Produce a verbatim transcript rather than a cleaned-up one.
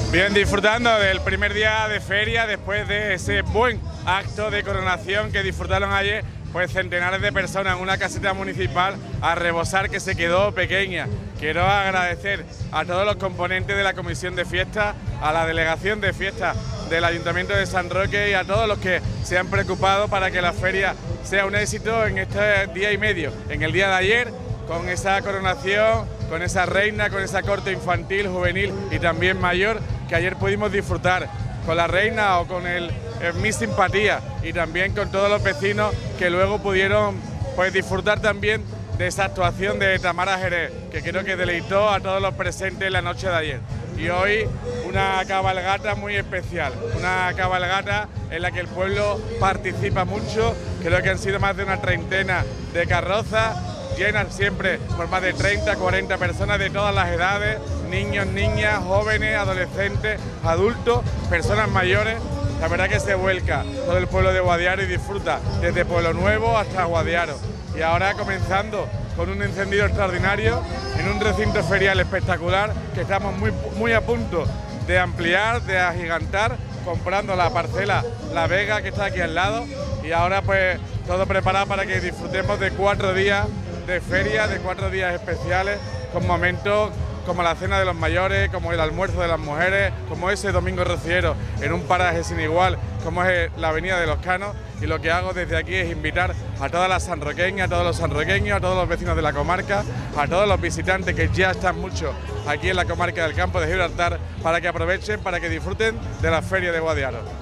Bien, disfrutando del primer día de feria después de ese buen acto de coronación que disfrutaron ayer pues centenares de personas en una caseta municipal a rebosar, que se quedó pequeña. Quiero agradecer a todos los componentes de la comisión de fiesta, a la delegación de fiesta del Ayuntamiento de San Roque y a todos los que se han preocupado para que la feria sea un éxito en este día y medio, en el día de ayer, con esa coronación, con esa reina, con esa corte infantil, juvenil y también mayor, que ayer pudimos disfrutar con la reina o con el, el Miss Simpatía, y también con todos los vecinos que luego pudieron pues disfrutar también de esa actuación de Tamara Jerez, que creo que deleitó a todos los presentes la noche de ayer. Y hoy una cabalgata muy especial, una cabalgata en la que el pueblo participa mucho. Creo que han sido más de una treintena de carrozas, llenas siempre por más de treinta, cuarenta personas de todas las edades, niños, niñas, jóvenes, adolescentes, adultos, personas mayores. La verdad que se vuelca todo el pueblo de Guadiaro y disfruta desde Pueblo Nuevo hasta Guadiaro. Y ahora comenzando con un encendido extraordinario en un recinto ferial espectacular que estamos muy, muy a punto de ampliar, de agigantar, comprando la parcela La Vega, que está aquí al lado, y ahora pues todo preparado para que disfrutemos de cuatro días de feria, de cuatro días especiales, con momentos como la cena de los mayores, como el almuerzo de las mujeres, como ese domingo rociero en un paraje sin igual, como es la Avenida de los Canos. Y lo que hago desde aquí es invitar a todas las sanroqueñas, a todos los sanroqueños, a todos los vecinos de la comarca, a todos los visitantes que ya están mucho aquí en la comarca del Campo de Gibraltar, para que aprovechen, para que disfruten de la feria de Guadiaro.